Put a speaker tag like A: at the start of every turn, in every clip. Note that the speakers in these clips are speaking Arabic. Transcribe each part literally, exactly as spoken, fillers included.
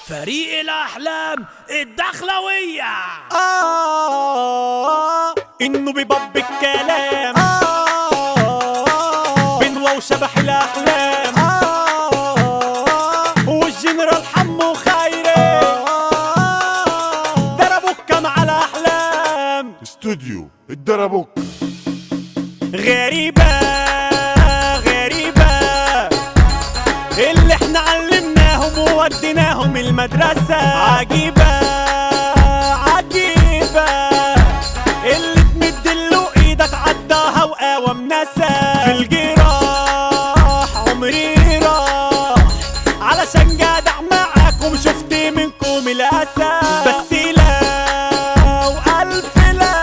A: فريق الأحلام الدخلوية.
B: آه إنه بيبب الكلام. آه بنوى وشبح الأحلام. آه والجنرال حمو خيري. آه دربوكة مع الأحلام.
C: استوديو الدربوك.
B: غريبة غريبة اللي احنا علمناهم ووديناهم المدرسة. عجيبة عجيبة اللي تمدله ايدك عداها وقاوم ناسا. في الجراح عمري راح علشان جدع معاكم، شفت منكم الأسى. بس لا وألف لا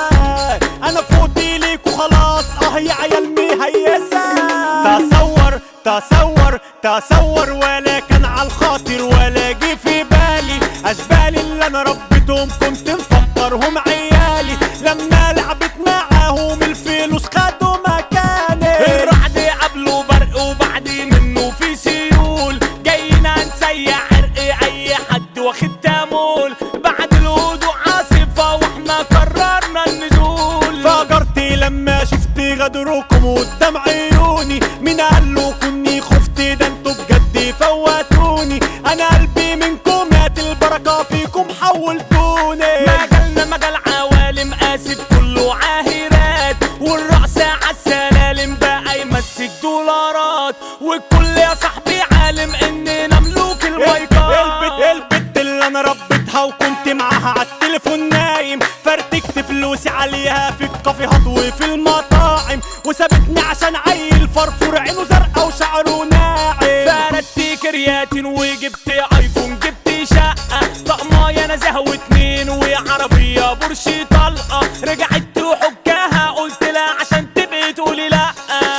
B: أنا فوتي ليك وخلاص. اه يا عيال مهيسة. تصور تصور تصور ولا كان عالخاطر ولا جه في بالي. اشبالي اللي انا ربيتهم كنت مفكرهم عيالي، لما لعبت معاهم الفلوس خدوا مكاني.
A: الرعد قبله برق وبعد منه في سيول، جاينا نسيح عرق اي حد واخد تامول. بعد الهدوء عاصفة واحنا قررنا النزول.
B: فجرت لما شفت غدركم قدام عيوني. مين قالوا كني خفت؟ ده انتوا بجد فوتوني. انا قلبي منكم مات، البركة فيكم حولتوني.
A: مجالنا مجال عوالم قاسد كله عاهرات، والرأس عالسلالم بقى يمسك دولارات. والكل يا صاحبي عالم اننا ملوك المايكات.
B: البت البت اللي انا ربيتها وكنت معاها عالتليفون نايم، فرتكت فلوسي عليها في الكافيهات وفي المطاعم، وسابتني عشان عيل فرفور عينه زرقا وشعره ناعم.
A: فردت كرياتين وجبت ايفون، جبت شقة طقماية نزهة واتنين وعربية بورشي طلقة. رجعت وحكاها قلت لا عشان تبقي تقولي لا،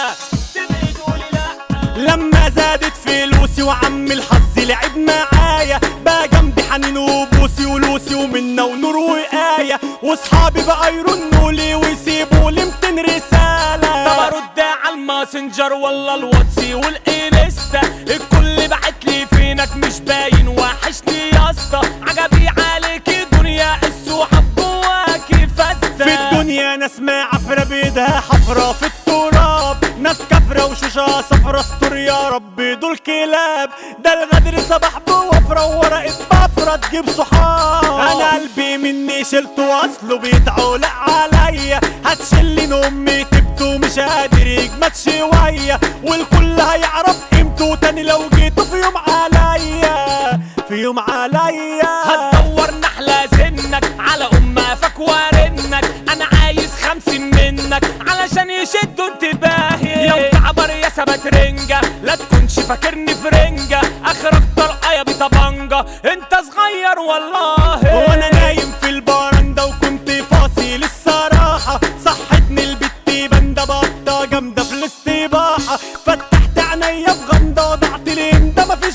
A: تبقي تقولي لا.
B: لما زادت فلوسي وعم الحظ لعب معايا، بقى جنبي حنين وبوسي ولوسي ومنة ونور وآية، واصحابي بقى يرنولي ويسيبولي ميتين رسالة.
A: طب ارد على الماسنجر ولا الواتسي والانستا؟ الكل بعتلي فينك مش باين وحشني يا اسطى. عجبي عليكي دنيا السحاب جواكي فاسدة.
B: في الدنيا ناس ما عفرة بيدها حفرة في التراب، ناس كفرة وشوشة صفرة استر يا رب دول كلاب. ده الغدر صباح بوفرة وورقة بفرة تجيب صحاب. انا قلبي مني شلته اصله بيتعولق عليا، هتشلين امي تبته مش قادر يجمد شوية، والكل هيعرف قيمته تاني لو جيتوا في يوم عليا في يوم عليا.
A: هتدور نحلة زنك على امك وارنك، انا عايز خمسين منك علشان يشدوا انتباهي. يا مكعبر يا سبت رنجة لا تكونش فاكرني فرنجة، اخرك طلقة يا بطبنجة انت صغير والله.
B: وانا نايم في البرندة وكنت فاصل الصراحة، صحتني البت بندة بطة جامدة في الاستباحة، فتحت عينيا في غمضة وضعت الهندة مفيش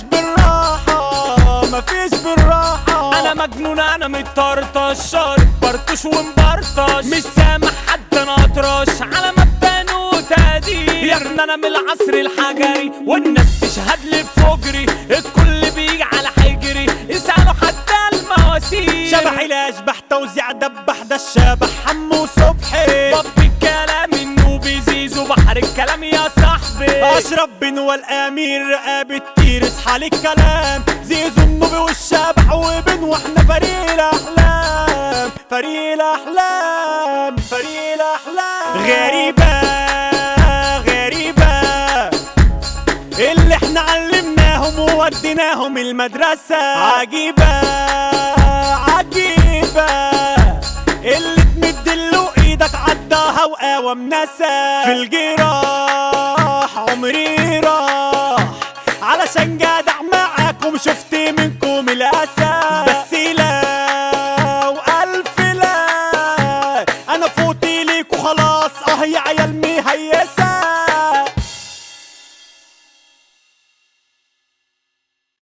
B: بالراحة مفيش بالراحة.
A: انا مجنون انا متطرطش شارب برطش ومبرطش، مش سامح حد نطرش على مبان وتقدير. يا ابني انا من العصر الحجري والناس تشهد لي بفجري، الكل بيجي على حجري يسألوا حتى المواسير.
B: شبح الاشباح توزيع دبح ده الشبح حمو صبحي،
A: باب الكلام النوبي زيزو بحر الكلام يا صاحبي.
B: اشرب بنوى الامير رقابة تير اصحى للكلام، زيزو النوبي والشبح وبنوى احنا فريق الاحلام فريق الاحلام فريق الاحلام. غريبة غريبة اللي احنا علمناهم ووديناهم المدرسة. عجيبة عجيبة اللي تمدله ايدك عداها وقاوم ناسا. في الجراح عمري راح علشان جدع معاكم، شفت منكم الأسى. بس